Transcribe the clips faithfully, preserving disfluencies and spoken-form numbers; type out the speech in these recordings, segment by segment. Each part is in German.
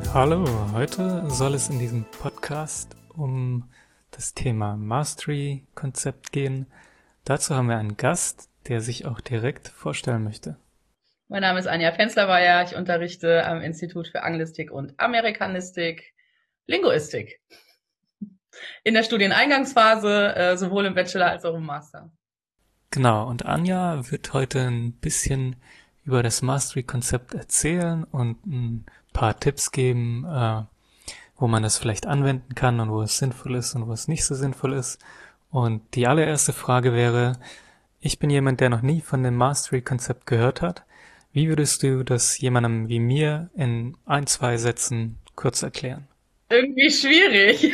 Hallo, heute soll es in diesem Podcast um das Thema Mastery-Konzept gehen. Dazu haben wir einen Gast, der sich auch direkt vorstellen möchte. Mein Name ist Anja Penzlerweyer, ich unterrichte am Institut für Anglistik und Amerikanistik, Linguistik. In der Studieneingangsphase, äh, sowohl im Bachelor als auch im Master. Genau, und Anja wird heute ein bisschen über das Mastery-Konzept erzählen und ein paar Tipps geben, äh, wo man das vielleicht anwenden kann und wo es sinnvoll ist und wo es nicht so sinnvoll ist. Und die allererste Frage wäre, ich bin jemand, der noch nie von dem Mastery-Konzept gehört hat. Wie würdest du das jemandem wie mir in ein, zwei Sätzen kurz erklären? Irgendwie schwierig.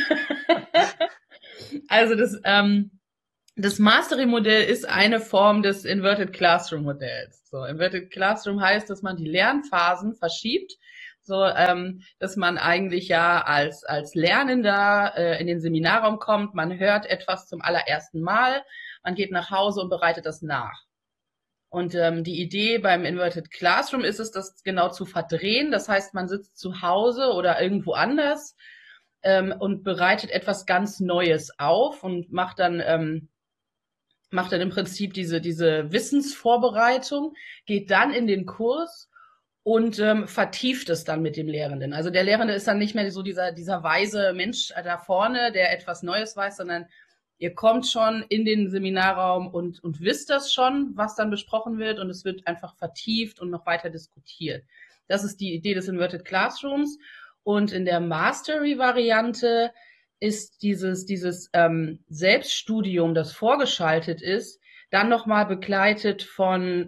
Also das, ähm, das Mastery-Modell ist eine Form des Inverted Classroom-Modells. So, Inverted Classroom heißt, dass man die Lernphasen verschiebt, so ähm, dass man eigentlich ja als als Lernender äh, in den Seminarraum kommt, man hört etwas zum allerersten Mal, man geht nach Hause und bereitet das nach. Und ähm, die Idee beim Inverted Classroom ist es, das genau zu verdrehen. Das heißt, man sitzt zu Hause oder irgendwo anders ähm, und bereitet etwas ganz Neues auf und macht dann ähm, macht dann im Prinzip diese diese Wissensvorbereitung, geht dann in den Kurs und ähm, vertieft es dann mit dem Lehrenden. Also der Lehrende ist dann nicht mehr so dieser dieser weise Mensch da vorne, der etwas Neues weiß, sondern ihr kommt schon in den Seminarraum und und wisst das schon, was dann besprochen wird, und es wird einfach vertieft und noch weiter diskutiert. Das ist die Idee des Inverted Classrooms. Und in der Mastery-Variante ist dieses dieses ähm, Selbststudium, das vorgeschaltet ist, dann nochmal begleitet von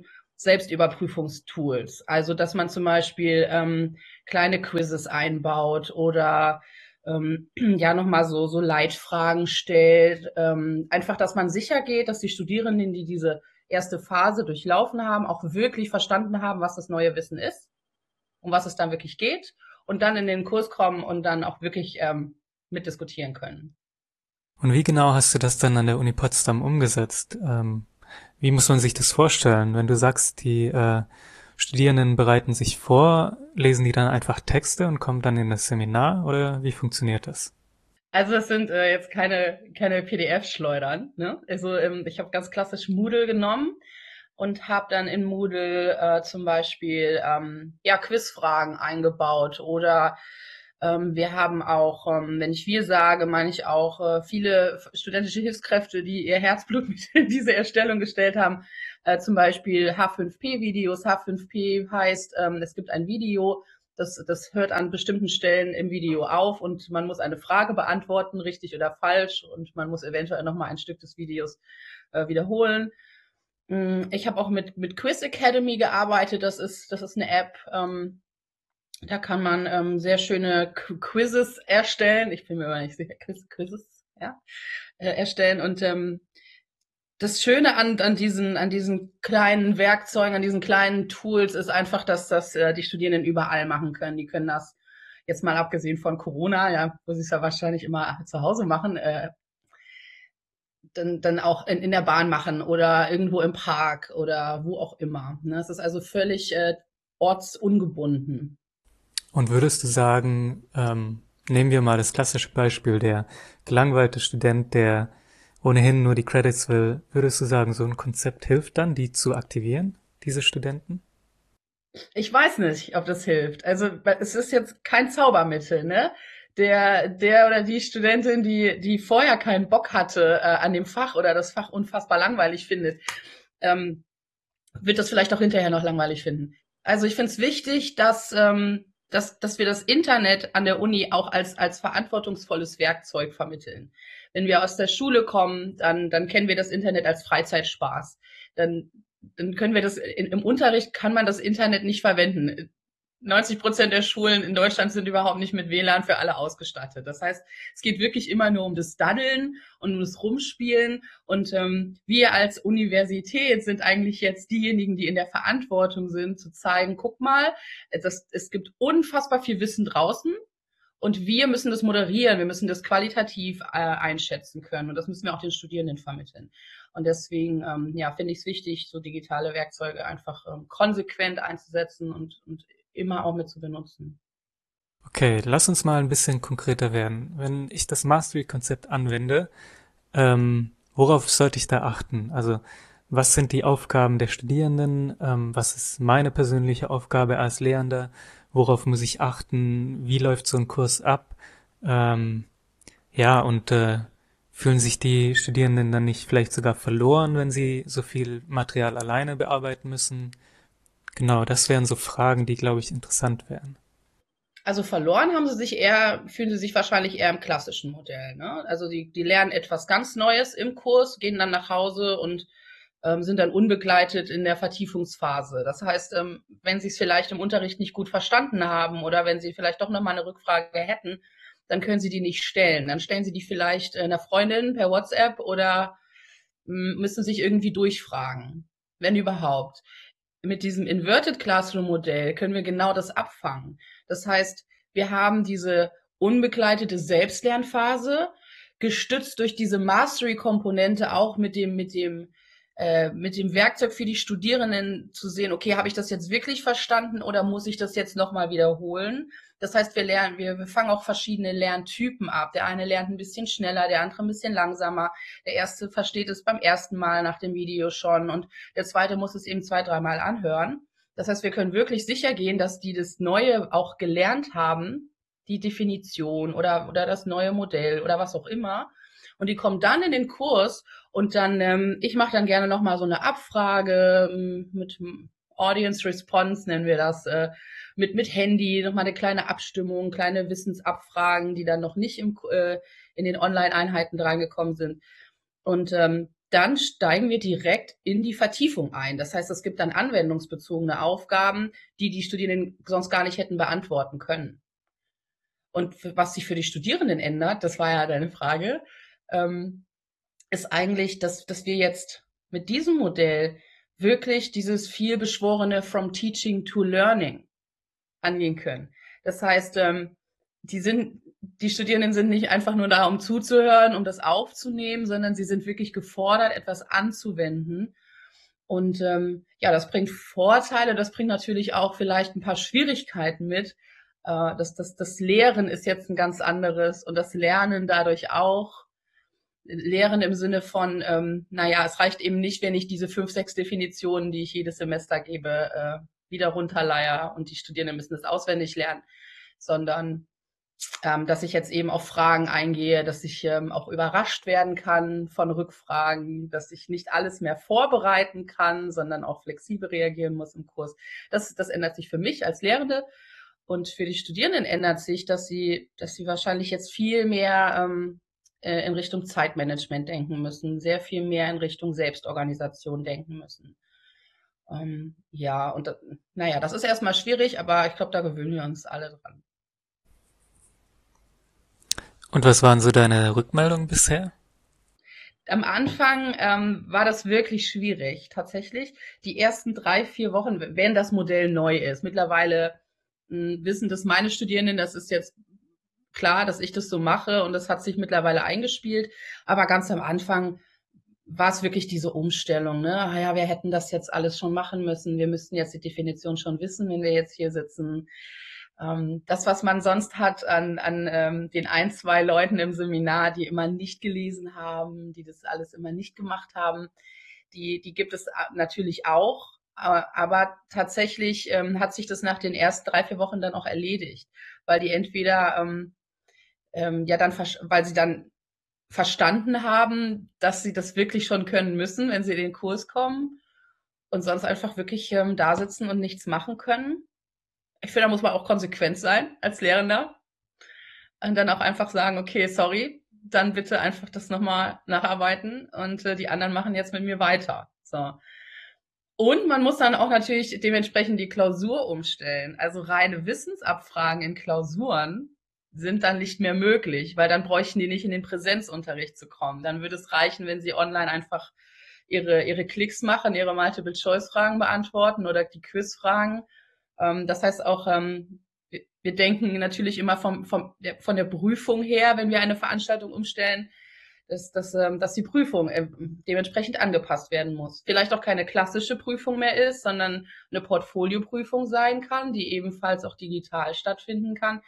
Selbstüberprüfungstools. Also dass man zum Beispiel ähm, kleine Quizzes einbaut oder ähm, ja nochmal so so Leitfragen stellt. Ähm, einfach, dass man sicher geht, dass die Studierenden, die diese erste Phase durchlaufen haben, auch wirklich verstanden haben, was das neue Wissen ist, um was es dann wirklich geht, und dann in den Kurs kommen und dann auch wirklich ähm, mitdiskutieren können. Und wie genau hast du das dann an der Uni Potsdam umgesetzt? Ähm, wie muss man sich das vorstellen? Wenn du sagst, die äh, Studierenden bereiten sich vor, lesen die dann einfach Texte und kommen dann in das Seminar oder wie funktioniert das? Also es sind äh, jetzt keine keine P D F-Schleudern. Ne? Also ähm, ich habe ganz klassisch Moodle genommen und habe dann in Moodle äh, zum Beispiel ähm, ja Quizfragen eingebaut, oder ähm, wir haben auch, ähm, wenn ich wir sage, meine ich auch äh, viele studentische Hilfskräfte, die ihr Herzblut mit in diese Erstellung gestellt haben. Äh, zum Beispiel H fünf P-Videos. H fünf P heißt, ähm, es gibt ein Video, das, das hört an bestimmten Stellen im Video auf und man muss eine Frage beantworten, richtig oder falsch, und man muss eventuell nochmal ein Stück des Videos äh, wiederholen. Ich habe auch mit, mit Quiz Academy gearbeitet. Das ist, das ist eine App. Ähm, da kann man ähm, sehr schöne Qu- Quizzes erstellen. Ich bin mir aber nicht sicher, Quiz, Quizzes, ja, äh, erstellen. Und ähm, das Schöne an, an diesen, an diesen kleinen Werkzeugen, an diesen kleinen Tools ist einfach, dass das äh, die Studierenden überall machen können. Die können das jetzt mal abgesehen von Corona, ja, wo sie es ja wahrscheinlich immer zu Hause machen, äh, dann, dann auch in, in der Bahn machen oder irgendwo im Park oder wo auch immer. Ne? Es ist also völlig äh, ortsungebunden. Und würdest du sagen, ähm, nehmen wir mal das klassische Beispiel, der gelangweilte Student, der ohnehin nur die Credits will, würdest du sagen, so ein Konzept hilft dann, die zu aktivieren, diese Studenten? Ich weiß nicht, ob das hilft. Also es ist jetzt kein Zaubermittel, ne? Der, der oder die Studentin, die, die vorher keinen Bock hatte äh, an dem Fach oder das Fach unfassbar langweilig findet, ähm, wird das vielleicht auch hinterher noch langweilig finden. Also ich finde es wichtig, dass, ähm, dass, dass wir das Internet an der Uni auch als, als verantwortungsvolles Werkzeug vermitteln. Wenn wir aus der Schule kommen, dann, dann kennen wir das Internet als Freizeitspaß. Dann, dann können wir das, in, im Unterricht kann man das Internet nicht verwenden. neunzig Prozent der Schulen in Deutschland sind überhaupt nicht mit W L A N für alle ausgestattet. Das heißt, es geht wirklich immer nur um das Daddeln und um das Rumspielen. Und ähm, wir als Universität sind eigentlich jetzt diejenigen, die in der Verantwortung sind, zu zeigen, guck mal, das, es gibt unfassbar viel Wissen draußen. Und wir müssen das moderieren, wir müssen das qualitativ äh, einschätzen können. Und das müssen wir auch den Studierenden vermitteln. Und deswegen ähm, ja, finde ich es wichtig, so digitale Werkzeuge einfach ähm, konsequent einzusetzen und, und immer auch mit zu benutzen. Okay, lass uns mal ein bisschen konkreter werden. Wenn ich das Mastery-Konzept anwende, ähm, worauf sollte ich da achten? Also, was sind die Aufgaben der Studierenden? Ähm, was ist meine persönliche Aufgabe als Lehrender? Worauf muss ich achten? Wie läuft so ein Kurs ab? Ähm, ja, und äh, fühlen sich die Studierenden dann nicht vielleicht sogar verloren, wenn sie so viel Material alleine bearbeiten müssen? Genau, das wären so Fragen, die, glaube ich, interessant wären. Also verloren haben sie sich eher, fühlen sie sich wahrscheinlich eher im klassischen Modell. Ne? Also die, die lernen etwas ganz Neues im Kurs, gehen dann nach Hause und ähm, sind dann unbegleitet in der Vertiefungsphase. Das heißt, ähm, wenn sie es vielleicht im Unterricht nicht gut verstanden haben oder wenn sie vielleicht doch nochmal eine Rückfrage hätten, dann können sie die nicht stellen. Dann stellen sie die vielleicht einer Freundin per WhatsApp oder mh, müssen sich irgendwie durchfragen, wenn überhaupt. Mit diesem Inverted Classroom Modell können wir genau das abfangen. Das heißt, wir haben diese unbegleitete Selbstlernphase, gestützt durch diese Mastery-Komponente auch mit dem, mit dem, äh, mit dem Werkzeug für die Studierenden zu sehen, okay, habe ich das jetzt wirklich verstanden oder muss ich das jetzt nochmal wiederholen? Das heißt, wir lernen, wir, wir fangen auch verschiedene Lerntypen ab. Der eine lernt ein bisschen schneller, der andere ein bisschen langsamer. Der erste versteht es beim ersten Mal nach dem Video schon und der zweite muss es eben zwei, dreimal anhören. Das heißt, wir können wirklich sicher gehen, dass die das Neue auch gelernt haben, die Definition oder, oder das neue Modell oder was auch immer. Und die kommen dann in den Kurs und dann, ähm, ich mache dann gerne nochmal so eine Abfrage ähm, mit Audience Response, nennen wir das, äh, mit, mit Handy, nochmal eine kleine Abstimmung, kleine Wissensabfragen, die dann noch nicht im, äh, in den Online-Einheiten drangekommen sind. Und ähm, dann steigen wir direkt in die Vertiefung ein. Das heißt, es gibt dann anwendungsbezogene Aufgaben, die die Studierenden sonst gar nicht hätten beantworten können. Und was sich für die Studierenden ändert, das war ja deine Frage, ähm, ist eigentlich, dass, dass wir jetzt mit diesem Modell wirklich dieses vielbeschworene From Teaching to Learning angehen können. Das heißt, ähm, die sind, die Studierenden sind nicht einfach nur da, um zuzuhören, um das aufzunehmen, sondern sie sind wirklich gefordert, etwas anzuwenden. Und ähm, ja, das bringt Vorteile, das bringt natürlich auch vielleicht ein paar Schwierigkeiten mit. Äh, das, das, das Lehren ist jetzt ein ganz anderes und das Lernen dadurch auch. Lehren im Sinne von, ähm, naja, es reicht eben nicht, wenn ich diese fünf, sechs Definitionen, die ich jedes Semester gebe, äh, wieder runterleier und die Studierenden müssen es auswendig lernen, sondern ähm, dass ich jetzt eben auf Fragen eingehe, dass ich ähm, auch überrascht werden kann von Rückfragen, dass ich nicht alles mehr vorbereiten kann, sondern auch flexibel reagieren muss im Kurs. Das, das ändert sich für mich als Lehrende. Und für die Studierenden ändert sich, dass sie, dass sie wahrscheinlich jetzt viel mehr ähm, äh, in Richtung Zeitmanagement denken müssen, sehr viel mehr in Richtung Selbstorganisation denken müssen. Ähm, ja, und das, naja, das ist erstmal schwierig, aber ich glaube, da gewöhnen wir uns alle dran. Und was waren so deine Rückmeldungen bisher? Am Anfang ähm, war das wirklich schwierig, tatsächlich. Die ersten drei, vier Wochen, wenn das Modell neu ist. Mittlerweile mh, wissen das meine Studierenden, das ist jetzt klar, dass ich das so mache und das hat sich mittlerweile eingespielt. Aber ganz am Anfang war es wirklich diese Umstellung, ne? Ah ja, wir hätten das jetzt alles schon machen müssen. Wir müssten jetzt die Definition schon wissen, wenn wir jetzt hier sitzen. Ähm, das, was man sonst hat an, an ähm, den ein, zwei Leuten im Seminar, die immer nicht gelesen haben, die das alles immer nicht gemacht haben, die, die gibt es natürlich auch. Aber, aber tatsächlich ähm, hat sich das nach den ersten drei, vier Wochen dann auch erledigt, weil die entweder ähm, ähm, ja dann, weil sie dann verstanden haben, dass sie das wirklich schon können müssen, wenn sie in den Kurs kommen und sonst einfach wirklich ähm, da sitzen und nichts machen können. Ich finde, da muss man auch konsequent sein als Lehrender und dann auch einfach sagen, okay, sorry, dann bitte einfach das nochmal nacharbeiten und äh, die anderen machen jetzt mit mir weiter. So. Und man muss dann auch natürlich dementsprechend die Klausur umstellen. Also reine Wissensabfragen in Klausuren sind dann nicht mehr möglich, weil dann bräuchten die nicht in den Präsenzunterricht zu kommen. Dann würde es reichen, wenn sie online einfach ihre, ihre Klicks machen, ihre Multiple-Choice-Fragen beantworten oder die Quiz-Fragen. Ähm, das heißt auch, ähm, wir, wir denken natürlich immer vom, vom, der, von der Prüfung her, wenn wir eine Veranstaltung umstellen, dass, dass, ähm, dass die Prüfung äh, dementsprechend angepasst werden muss. Vielleicht auch keine klassische Prüfung mehr ist, sondern eine Portfolioprüfung sein kann, die ebenfalls auch digital stattfinden kann.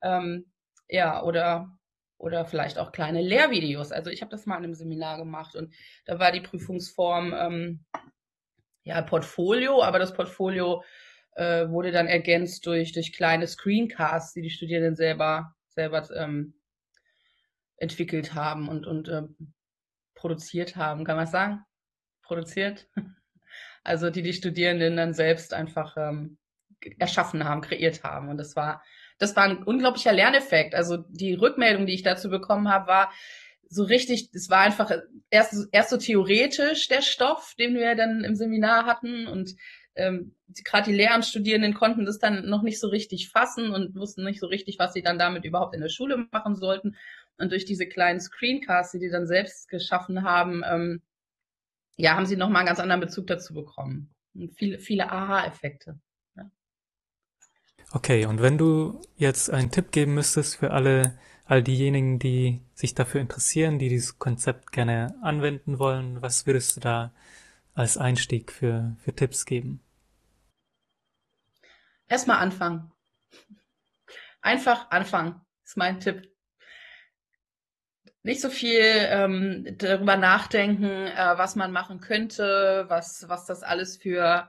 Ähm, ja, oder, oder vielleicht auch kleine Lehrvideos. Also ich habe das mal in einem Seminar gemacht und da war die Prüfungsform ähm, ja Portfolio, aber das Portfolio äh, wurde dann ergänzt durch, durch kleine Screencasts, die die Studierenden selber, selber ähm, entwickelt haben und, und äh, produziert haben. Kann man sagen? Produziert? Also die die Studierenden dann selbst einfach ähm, erschaffen haben, kreiert haben. Und das war, das war ein unglaublicher Lerneffekt. Also die Rückmeldung, die ich dazu bekommen habe, war so richtig, es war einfach erst, erst so theoretisch der Stoff, den wir dann im Seminar hatten. Und ähm, gerade die Lehramtsstudierenden konnten das dann noch nicht so richtig fassen und wussten nicht so richtig, was sie dann damit überhaupt in der Schule machen sollten. Und durch diese kleinen Screencasts, die die dann selbst geschaffen haben, ähm, ja, haben sie nochmal einen ganz anderen Bezug dazu bekommen. Und viele, viele Aha-Effekte. Ja. Okay, und wenn du jetzt einen Tipp geben müsstest für alle, all diejenigen, die sich dafür interessieren, die dieses Konzept gerne anwenden wollen, was würdest du da als Einstieg für, für Tipps geben? Erstmal anfangen. Einfach anfangen, ist mein Tipp. Nicht so viel ähm, darüber nachdenken, äh, was man machen könnte, was, was das alles für,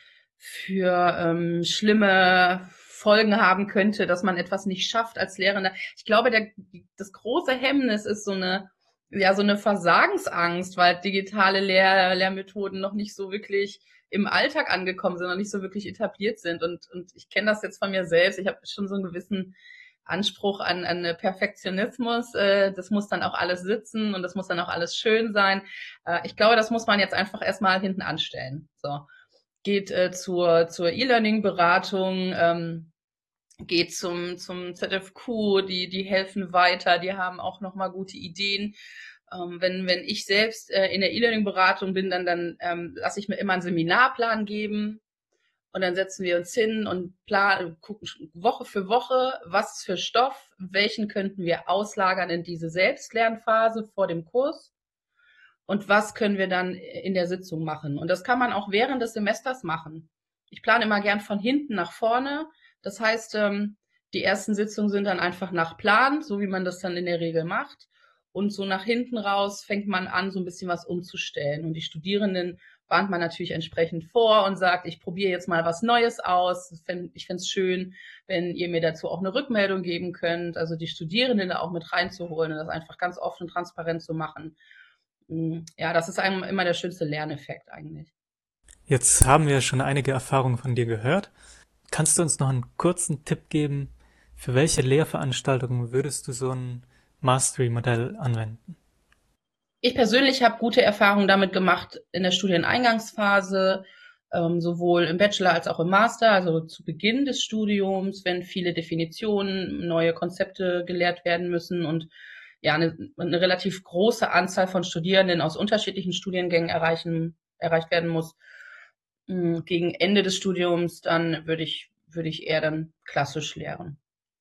für ähm, schlimme Folgen haben könnte, dass man etwas nicht schafft als Lehrender. Ich glaube, der, das große Hemmnis ist so eine, ja, so eine Versagensangst, weil digitale Lehr Lehrmethoden noch nicht so wirklich im Alltag angekommen sind, noch nicht so wirklich etabliert sind. Und, und ich kenne das jetzt von mir selbst. Ich habe schon so einen gewissen Anspruch an, an Perfektionismus. Äh, das muss dann auch alles sitzen und das muss dann auch alles schön sein. Äh, ich glaube, das muss man jetzt einfach erstmal hinten anstellen. So. Geht äh, zur, zur E-Learning-Beratung, ähm, geht zum, zum Z F Q, die, die helfen weiter, die haben auch nochmal gute Ideen. Ähm, wenn, wenn ich selbst äh, in der E-Learning-Beratung bin, dann, dann ähm, lasse ich mir immer einen Seminarplan geben. Und dann setzen wir uns hin und planen, gucken Woche für Woche, was für Stoff, welchen könnten wir auslagern in diese Selbstlernphase vor dem Kurs und was können wir dann in der Sitzung machen. Und das kann man auch während des Semesters machen. Ich plane immer gern von hinten nach vorne. Das heißt, die ersten Sitzungen sind dann einfach nach Plan, so wie man das dann in der Regel macht. Und so nach hinten raus fängt man an, so ein bisschen was umzustellen. Und die Studierenden warnt man natürlich entsprechend vor und sagt, ich probiere jetzt mal was Neues aus. Ich fände es schön, wenn ihr mir dazu auch eine Rückmeldung geben könnt. Also die Studierenden da auch mit reinzuholen und das einfach ganz offen und transparent zu machen. Ja, das ist einem immer der schönste Lerneffekt eigentlich. Jetzt haben wir schon einige Erfahrungen von dir gehört. Kannst du uns noch einen kurzen Tipp geben, für welche Lehrveranstaltungen würdest du so ein Mastery-Modell anwenden? Ich persönlich habe gute Erfahrungen damit gemacht in der Studieneingangsphase, ähm, sowohl im Bachelor als auch im Master, also zu Beginn des Studiums, wenn viele Definitionen, neue Konzepte gelehrt werden müssen und ja, eine, eine relativ große Anzahl von Studierenden aus unterschiedlichen Studiengängen erreichen, erreicht werden muss. Gegen Ende des Studiums, dann würde ich, würde ich eher dann klassisch lehren.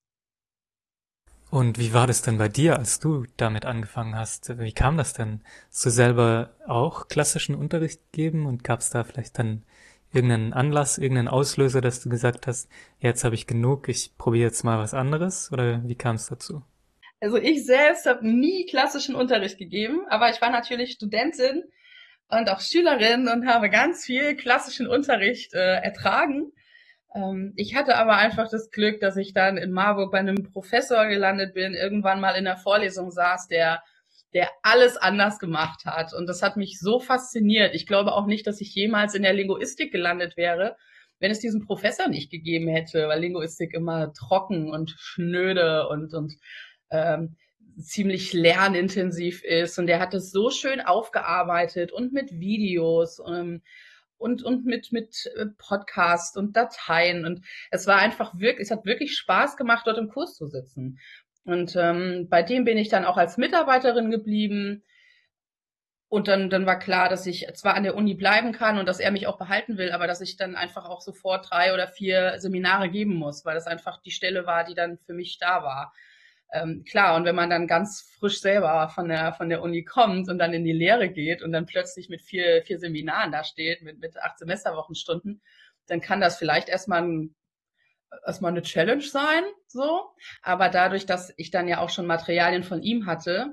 Und wie war das denn bei dir, als du damit angefangen hast? Wie kam das denn? Hast du selber auch klassischen Unterricht gegeben und gab es da vielleicht dann irgendeinen Anlass, irgendeinen Auslöser, dass du gesagt hast, jetzt habe ich genug, ich probiere jetzt mal was anderes? Oder wie kam es dazu? Also ich selbst habe nie klassischen Unterricht gegeben, aber ich war natürlich Studentin und auch Schülerin und habe ganz viel klassischen Unterricht äh, ertragen. Ähm, ich hatte aber einfach das Glück, dass ich dann in Marburg bei einem Professor gelandet bin, irgendwann mal in der Vorlesung saß, der der alles anders gemacht hat. Und das hat mich so fasziniert. Ich glaube auch nicht, dass ich jemals in der Linguistik gelandet wäre, wenn es diesen Professor nicht gegeben hätte, weil Linguistik immer trocken und schnöde und, und ähm, ziemlich lernintensiv ist. Und der hat es so schön aufgearbeitet und mit Videos ähm, und, und mit, mit Podcast und Dateien. Und es war einfach wirklich, es hat wirklich Spaß gemacht, dort im Kurs zu sitzen. Und ähm, bei dem bin ich dann auch als Mitarbeiterin geblieben. Und dann, dann war klar, dass ich zwar an der Uni bleiben kann und dass er mich auch behalten will, aber dass ich dann einfach auch sofort drei oder vier Seminare geben muss, weil das einfach die Stelle war, die dann für mich da war. Ähm, klar, und wenn man dann ganz frisch selber von der, von der Uni kommt und dann in die Lehre geht und dann plötzlich mit vier, vier Seminaren da steht, mit, mit acht Semesterwochenstunden, dann kann das vielleicht erstmal ein, erstmal eine Challenge sein, so. Aber dadurch, dass ich dann ja auch schon Materialien von ihm hatte,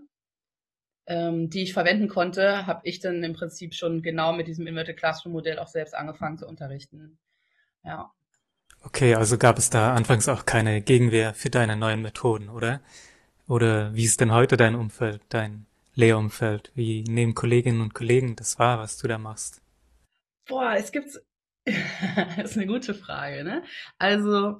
ähm, die ich verwenden konnte, habe ich dann im Prinzip schon genau mit diesem Inverted Classroom Modell auch selbst angefangen zu unterrichten. Ja. Okay, also gab es da anfangs auch keine Gegenwehr für deine neuen Methoden, oder? Oder wie ist denn heute dein Umfeld, dein Lehrumfeld? Wie nehmen Kolleginnen und Kollegen das wahr, was du da machst? Boah, es gibt, das ist eine gute Frage, ne? Also,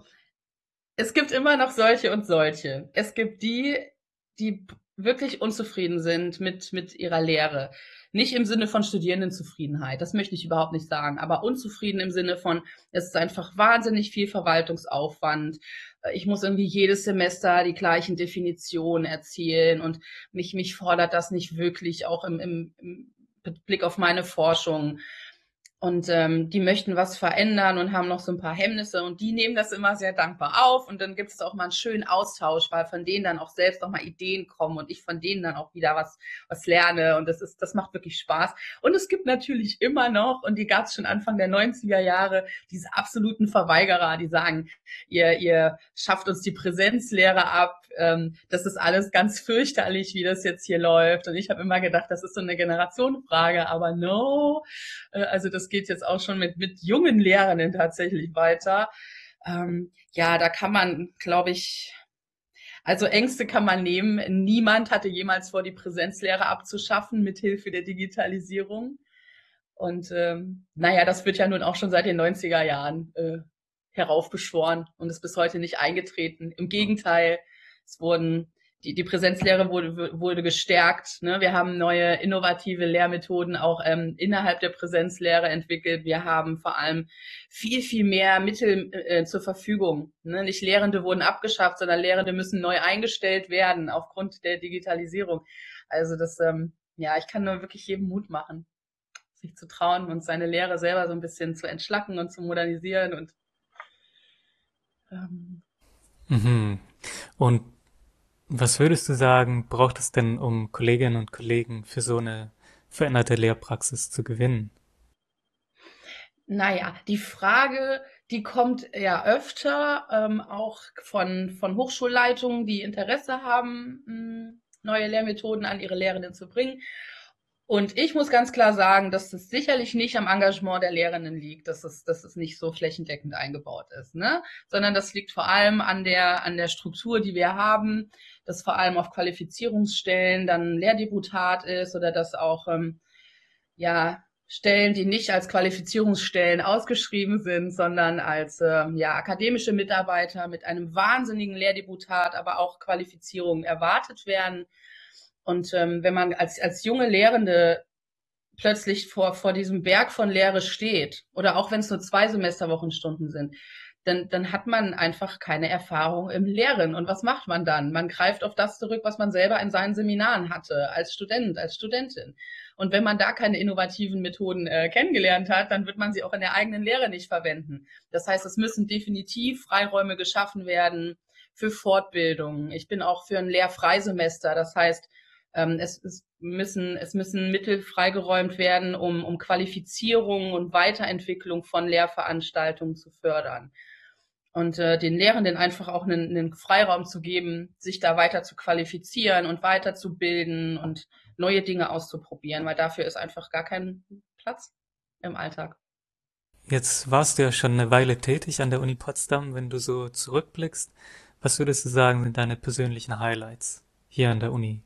es gibt immer noch solche und solche. Es gibt die, die wirklich unzufrieden sind mit, mit ihrer Lehre. Nicht im Sinne von Studierendenzufriedenheit, das möchte ich überhaupt nicht sagen, aber unzufrieden im Sinne von, es ist einfach wahnsinnig viel Verwaltungsaufwand. Ich muss irgendwie jedes Semester die gleichen Definitionen erzielen und mich, mich fordert das nicht wirklich, auch im, im, im Blick auf meine Forschung. Und ähm, die möchten was verändern und haben noch so ein paar Hemmnisse und die nehmen das immer sehr dankbar auf und dann gibt es auch mal einen schönen Austausch, weil von denen dann auch selbst noch mal Ideen kommen und ich von denen dann auch wieder was was lerne und das ist das macht wirklich Spaß. Und es gibt natürlich immer noch, und die gab es schon Anfang der neunziger Jahre, diese absoluten Verweigerer, die sagen, ihr ihr schafft uns die Präsenzlehre ab, ähm, das ist alles ganz fürchterlich, wie das jetzt hier läuft. Und ich habe immer gedacht, das ist so eine Generationenfrage, aber no, äh, also das geht jetzt auch schon mit, mit jungen Lehrenden tatsächlich weiter. Ähm, ja, da kann man, glaube ich, also Ängste kann man nehmen. Niemand hatte jemals vor, die Präsenzlehre abzuschaffen mit Hilfe der Digitalisierung. Und ähm, naja, das wird ja nun auch schon seit den neunziger Jahren äh, heraufbeschworen und ist bis heute nicht eingetreten. Im Gegenteil, es wurden die, die Präsenzlehre wurde, wurde gestärkt. Ne? Wir haben neue innovative Lehrmethoden auch ähm, innerhalb der Präsenzlehre entwickelt. Wir haben vor allem viel, viel mehr Mittel äh, zur Verfügung. Ne? Nicht Lehrende wurden abgeschafft, sondern Lehrende müssen neu eingestellt werden aufgrund der Digitalisierung. Also das, ähm, ja, ich kann nur wirklich jedem Mut machen, sich zu trauen und seine Lehre selber so ein bisschen zu entschlacken und zu modernisieren und ähm, Mhm. Und was würdest du sagen, braucht es denn, um Kolleginnen und Kollegen für so eine veränderte Lehrpraxis zu gewinnen? naja, die Frage, die kommt ja öfter, ähm, auch von, von Hochschulleitungen, die Interesse haben, mh, neue Lehrmethoden an ihre Lehrenden zu bringen. Und ich muss ganz klar sagen, dass das sicherlich nicht am Engagement der Lehrenden liegt, dass es, dass es nicht so flächendeckend eingebaut ist, ne? Sondern das liegt vor allem an der, an der Struktur, die wir haben, dass vor allem auf Qualifizierungsstellen dann Lehrdeputat ist oder dass auch, ähm, ja, Stellen, die nicht als Qualifizierungsstellen ausgeschrieben sind, sondern als äh, ja, akademische Mitarbeiter mit einem wahnsinnigen Lehrdeputat, aber auch Qualifizierungen erwartet werden. Und ähm, wenn man als, als junge Lehrende plötzlich vor, vor diesem Berg von Lehre steht, oder auch wenn es nur zwei Semesterwochenstunden sind, dann, dann hat man einfach keine Erfahrung im Lehren. Und was macht man dann? Man greift auf das zurück, was man selber in seinen Seminaren hatte, als Student, als Studentin. Und wenn man da keine innovativen Methoden äh, kennengelernt hat, dann wird man sie auch in der eigenen Lehre nicht verwenden. Das heißt, es müssen definitiv Freiräume geschaffen werden für Fortbildung. Ich bin auch für ein Lehrfreisemester. Das heißt, ähm, es, es, müssen, es müssen Mittel freigeräumt werden, um, um Qualifizierung und Weiterentwicklung von Lehrveranstaltungen zu fördern. Und äh, den Lehrenden einfach auch einen, einen Freiraum zu geben, sich da weiter zu qualifizieren und weiterzubilden und neue Dinge auszuprobieren, weil dafür ist einfach gar kein Platz im Alltag. Jetzt warst du ja schon eine Weile tätig an der Uni Potsdam. Wenn du so zurückblickst, was würdest du sagen, sind deine persönlichen Highlights hier an der Uni?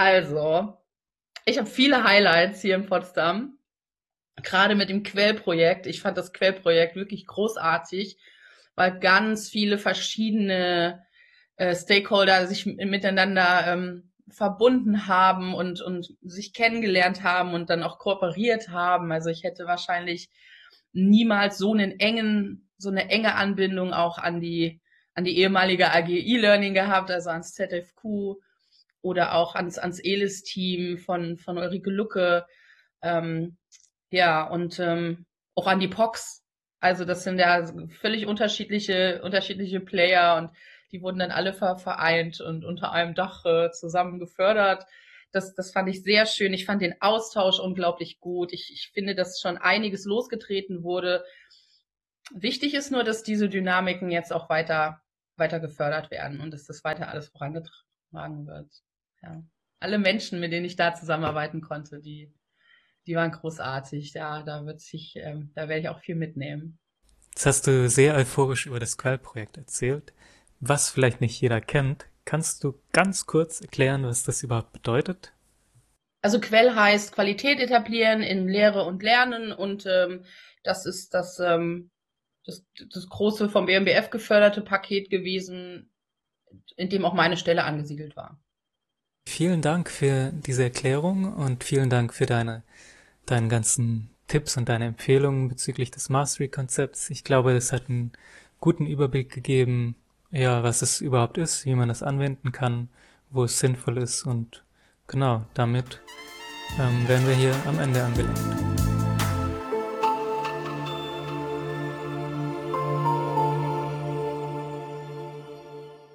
Also, ich habe viele Highlights hier in Potsdam, gerade mit dem Quellprojekt. Ich fand das Quellprojekt wirklich großartig, weil ganz viele verschiedene äh, Stakeholder sich miteinander ähm, verbunden haben und, und sich kennengelernt haben und dann auch kooperiert haben. Also ich hätte wahrscheinlich niemals so einen engen, so eine enge Anbindung auch an die, an die ehemalige A G E-Learning gehabt, also ans Z F Q oder auch ans, ans E L I S-Team von, von Ulrike Lucke. Ähm, ja, und ähm, auch an die P O Cs. Also das sind ja völlig unterschiedliche, unterschiedliche Player und die wurden dann alle vereint und unter einem Dach äh, zusammen gefördert. Das, das fand ich sehr schön. Ich fand den Austausch unglaublich gut. Ich, ich finde, dass schon einiges losgetreten wurde, Wichtig ist nur, dass diese Dynamiken jetzt auch weiter, weiter gefördert werden und dass das weiter alles vorangetragen wird. Ja. Alle Menschen, mit denen ich da zusammenarbeiten konnte, die, die waren großartig. Ja, da wird sich, ähm, da werde ich auch viel mitnehmen. Jetzt hast du sehr euphorisch über das Quell-Projekt erzählt. Was vielleicht nicht jeder kennt, kannst du ganz kurz erklären, was das überhaupt bedeutet? Also Quell heißt Qualität etablieren in Lehre und Lernen und ähm, das ist das, ähm, das, das große vom B M B F geförderte Paket gewesen, in dem auch meine Stelle angesiedelt war. Vielen Dank für diese Erklärung und vielen Dank für deine, deinen ganzen Tipps und deine Empfehlungen bezüglich des Mastery-Konzepts. Ich glaube, es hat einen guten Überblick gegeben, ja, was es überhaupt ist, wie man es anwenden kann, wo es sinnvoll ist und genau, damit ähm, wären wir hier am Ende angelangt.